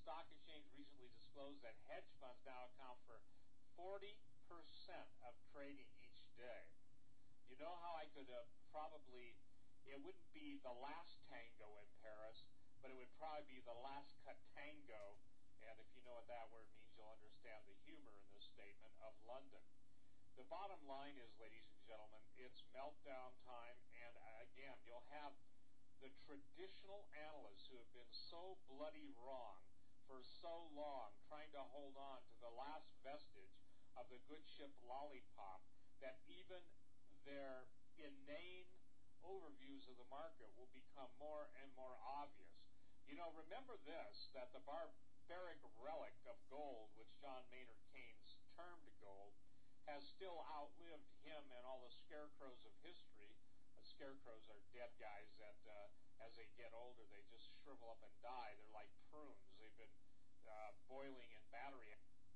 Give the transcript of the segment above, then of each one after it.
Stock Exchange recently disclosed that hedge funds now account for 40% of trading each day. You know how I could probably, it wouldn't be the last tango in Paris, but it would probably be the last catango, and if you know what that word means, you'll understand the humor in this statement, of London. The bottom line is, ladies and gentlemen, it's meltdown time, and again, you'll have the traditional analysts who have been so bloody wrong for so long, trying to hold on to the last vestige of the good ship Lollipop, that even their inane overviews of the market will become more and more obvious. You know, remember this, that the barbaric relic of gold, which John Maynard Keynes termed gold, has still outlived him and all the scarecrows of history. Scarecrows are dead guys that, as they get older, they just shrivel up and die. They're like prunes. They've been boiling in battery.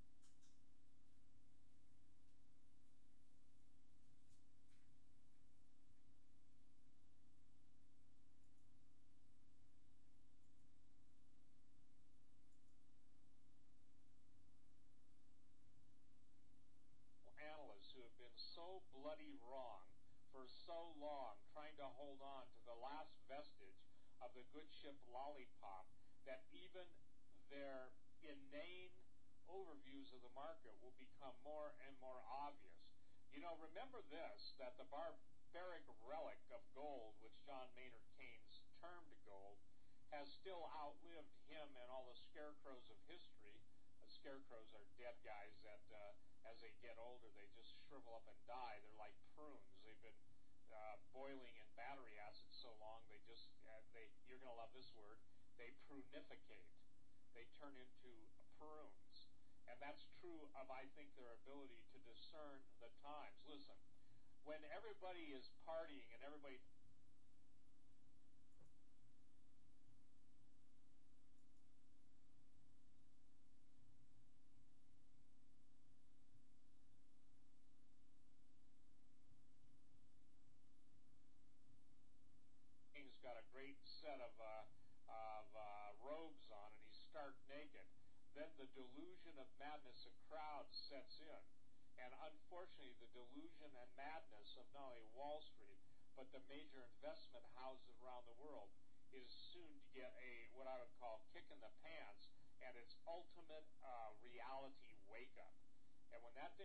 Analysts who have been so bloody wrong for so long, trying to hold on to the last vestige of the good ship Lollipop, that even their inane overviews of the market will become more and more obvious. You know, remember this, that the barbaric relic of gold, which John Maynard Keynes termed gold, has still outlived him and all the scarecrows of history. Scarecrows are dead guys that, as they get older, they just shrivel up and die. They're like prunes. They've been boiling in battery acid so long, they just, you're going to love this word, they prunificate. They turn into prunes. And that's true of, I think, their ability to discern the times. Listen, when everybody is partying and everybody... He's got a great set of robes on, and he's stark naked. Then the delusion of madness of crowds sets in. And unfortunately, the delusion and madness of not only Wall Street, but the major investment houses around the world is soon to get a, what I would call, kick in the pants, and its ultimate reality wake-up. And when that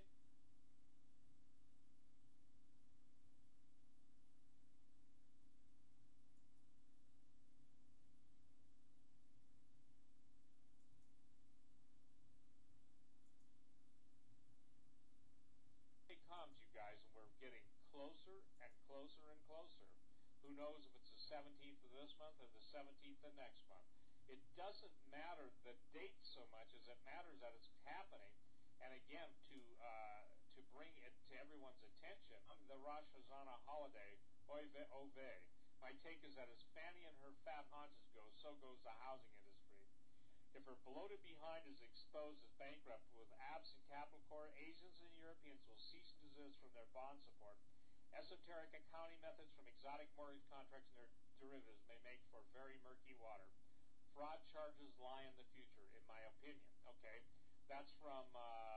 comes, you guys, and we're getting closer and closer and closer. Who knows if it's the 17th of this month or the 17th of next month. It doesn't matter the date so much as it matters that it's happening. And again, to bring it to everyone's attention, the Rosh Hashanah holiday, oy vey, oh vey. My take is that as Fannie and her fat haunches go, so goes the housing industry. If her bloated behind is exposed as bankrupt with absent capital core, Asians and Europeans will cease and desist from their bond support. Esoteric accounting methods from exotic mortgage contracts and their derivatives may make for very murky water. Fraud charges lie in the future, in my opinion. Okay, that's from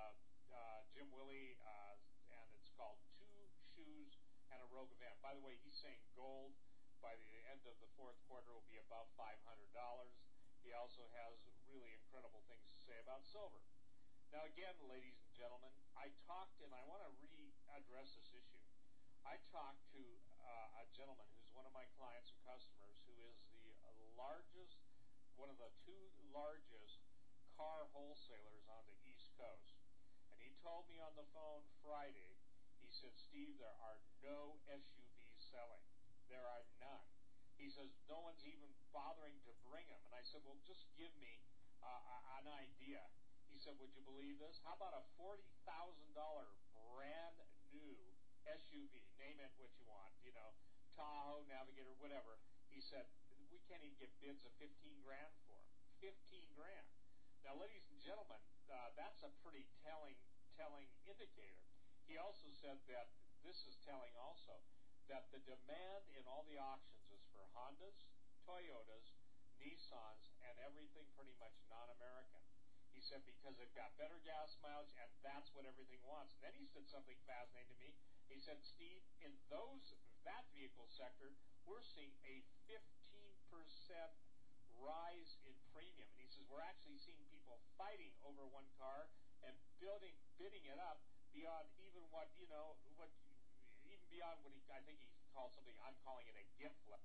Jim Willie, and it's called Two Shoes and a Rogue Event. By the way, he's saying gold by the end of the fourth quarter will be above $500. He also has really incredible things to say about silver. Now again, ladies and gentlemen, I talked, and I want to readdress this issue. I talked to a gentleman who's one of my clients and customers who is the largest, one of the two largest car wholesalers on the East Coast. And he told me on the phone Friday, he said, Steve, there are no SUVs selling. There are none. He says, no one's even bothering to bring them. And I said, well, just give me an idea. He said, would you believe this? How about a $40,000 brand new SUV? Name it what you want, you know, Tahoe, Navigator, whatever. He said, we can't even get bids of 15 grand for them. 15 grand. Now, ladies and gentlemen, that's a pretty telling indicator. He also said that, this is telling also, that the demand in all the auctions is for Hondas, Toyotas, Nissans, and everything pretty pretty much non-American. He said because they've got better gas mileage, and that's what everything wants. And then he said something fascinating to me. He said, Steve, in that vehicle sector, we're seeing a 15% rise in premium. And he says we're actually seeing people fighting over one car and bidding it up beyond even even beyond what I think he called something. I'm calling it a gift level.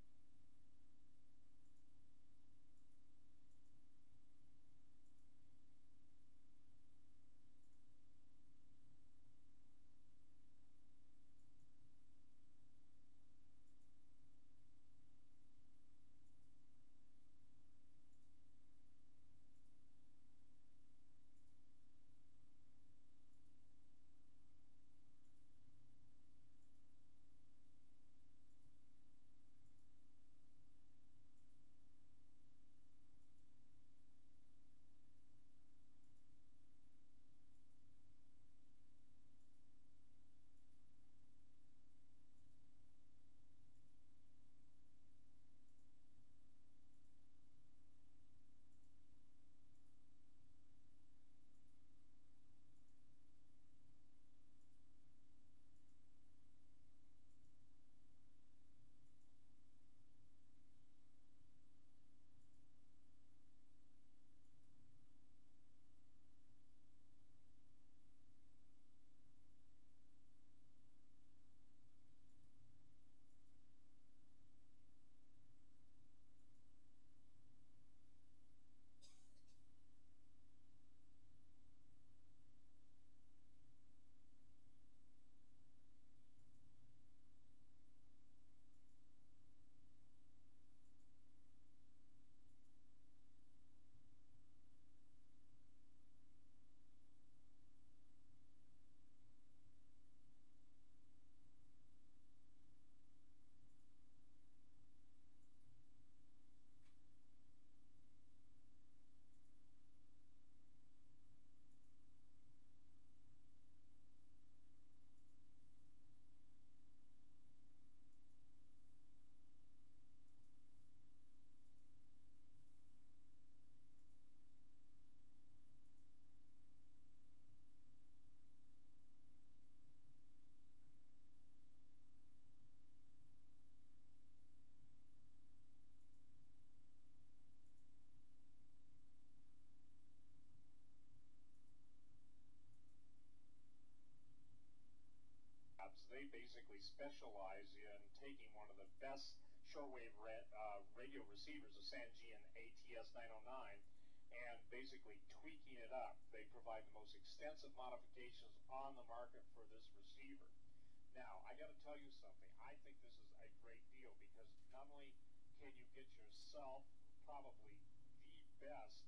They basically specialize in taking one of the best shortwave radio receivers, the Sangean ATS 909, and basically tweaking it up. They provide the most extensive modifications on the market for this receiver. Now, I got to tell you something. I think this is a great deal because not only can you get yourself probably the best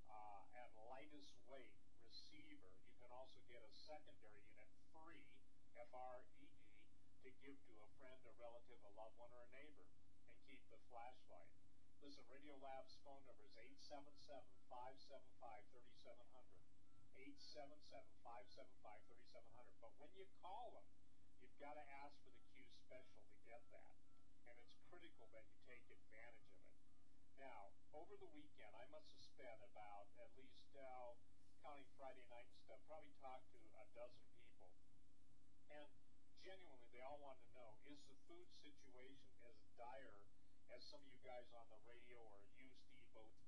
and lightest weight receiver, you can also get a secondary unit free, FREE, to give to a friend, a relative, a loved one, or a neighbor, and keep the flashlight. Listen, Radiolab's phone number is 877-575-3700. 877-575-3700. But when you call them, you've got to ask for the Q special to get that. And it's critical that you take advantage of it. Now, over the weekend, I must have spent about at least, counting Friday night and stuff, probably talked to a dozen people. And genuinely, they all want to know, is the food situation as dire as some of you guys on the radio or you, Steve, both